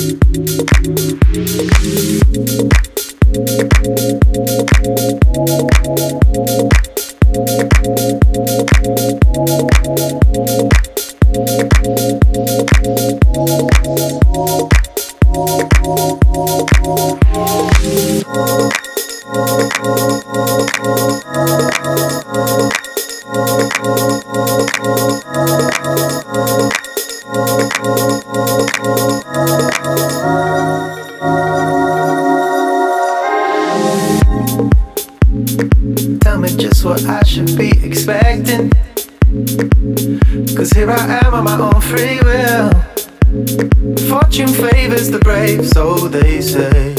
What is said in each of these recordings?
Tell me just what I should be expecting, 'cause here I am on my own free will. Fortune favors the brave, so they say.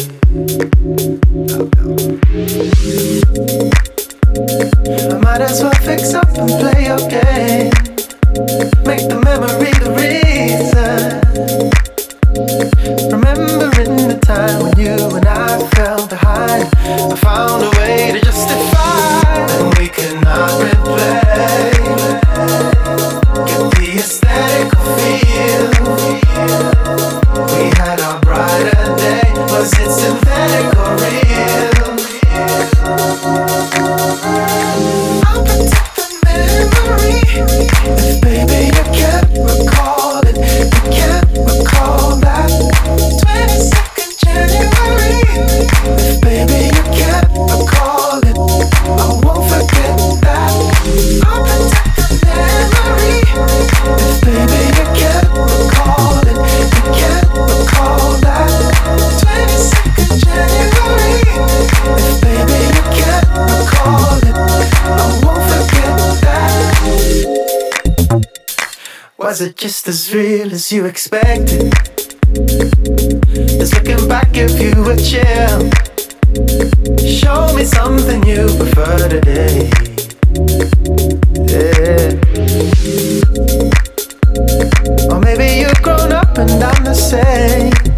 I might as well fix up and play your game. Make the memory the reason. Remembering the time when you and I fell behind, I found a way to justify, and we cannot replay. Get the aesthetic feel. We had our brighter day. Was it synthetic or real? I'll protect the memory. If baby you can't recall it, you can't recall that 22nd January. If baby you can't recall it, I won't forget that. I'll protect the memory. If baby you can't recall it, you can't recall that 22nd January. If baby you can't recall it, I won't forget that. Was it just as real as you expected? Does looking back give you a chill? Show me something you prefer today. Yeah. Or maybe you've grown up and I'm the same.